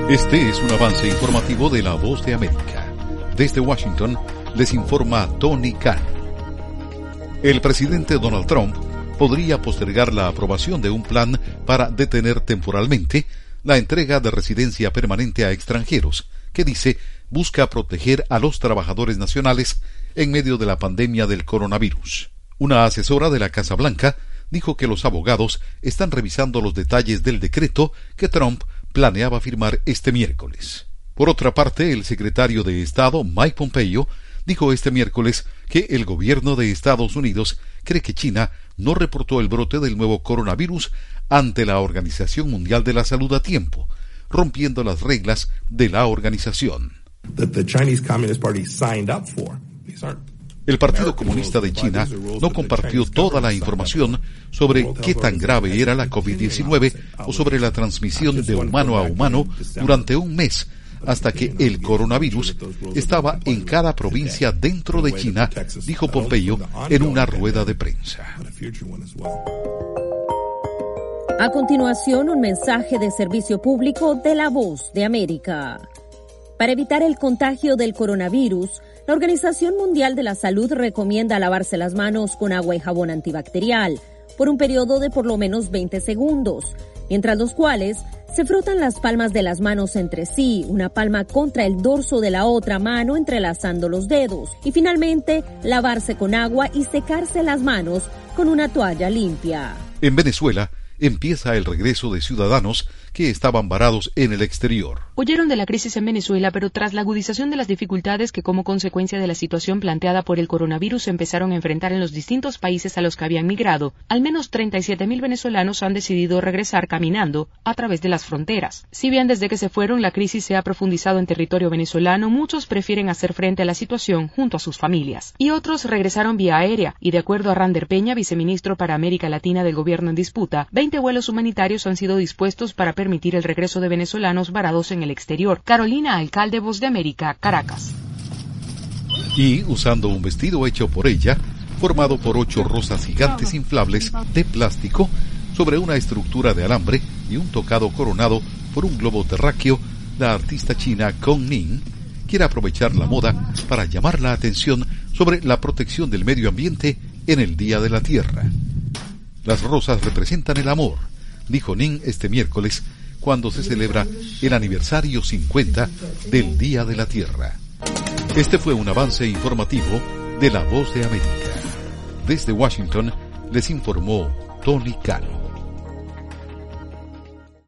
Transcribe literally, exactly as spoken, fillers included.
Este es un avance informativo de La Voz de América. Desde Washington les informa Tony Khan. El presidente Donald Trump podría postergar la aprobación de un plan para detener temporalmente la entrega de residencia permanente a extranjeros, que dice busca proteger a los trabajadores nacionales en medio de la pandemia del coronavirus. Una asesora de la Casa Blanca dijo que los abogados están revisando los detalles del decreto que Trump planeaba firmar este miércoles. Por otra parte, el secretario de Estado, Mike Pompeo, dijo este miércoles que el gobierno de Estados Unidos cree que China no reportó el brote del nuevo coronavirus ante la Organización Mundial de la Salud a tiempo, rompiendo las reglas de la organización. El Partido Comunista de China no compartió toda la información sobre qué tan grave era la COVID diecinueve o sobre la transmisión de humano a humano durante un mes, hasta que el coronavirus estaba en cada provincia dentro de China, dijo Pompeo en una rueda de prensa. A continuación, un mensaje de servicio público de La Voz de América. Para evitar el contagio del coronavirus, la Organización Mundial de la Salud recomienda lavarse las manos con agua y jabón antibacterial por un periodo de por lo menos veinte segundos, mientras los cuales se frotan las palmas de las manos entre sí, una palma contra el dorso de la otra mano entrelazando los dedos, y finalmente lavarse con agua y secarse las manos con una toalla limpia. En Venezuela empieza el regreso de ciudadanos que estaban varados en el exterior. Huyeron de la crisis en Venezuela, pero tras la agudización de las dificultades que como consecuencia de la situación planteada por el coronavirus empezaron a enfrentar en los distintos países a los que habían migrado, al menos treinta y siete mil venezolanos han decidido regresar caminando a través de las fronteras. Si bien desde que se fueron la crisis se ha profundizado en territorio venezolano, muchos prefieren hacer frente a la situación junto a sus familias. Y otros regresaron vía aérea, y de acuerdo a Rander Peña, viceministro para América Latina del gobierno en disputa, veinte vuelos humanitarios han sido dispuestos para permitir el regreso de venezolanos varados en el exterior. Carolina Alcalde, Voz de América, Caracas. Y, usando un vestido hecho por ella, formado por ocho rosas gigantes inflables de plástico sobre una estructura de alambre y un tocado coronado por un globo terráqueo, la artista china Kong Ning quiere aprovechar la moda para llamar la atención sobre la protección del medio ambiente en el Día de la Tierra. Las rosas representan el amor, dijo Ning este miércoles, cuando se celebra el aniversario cincuenta del Día de la Tierra. Este fue un avance informativo de La Voz de América. Desde Washington les informó Tony Khan.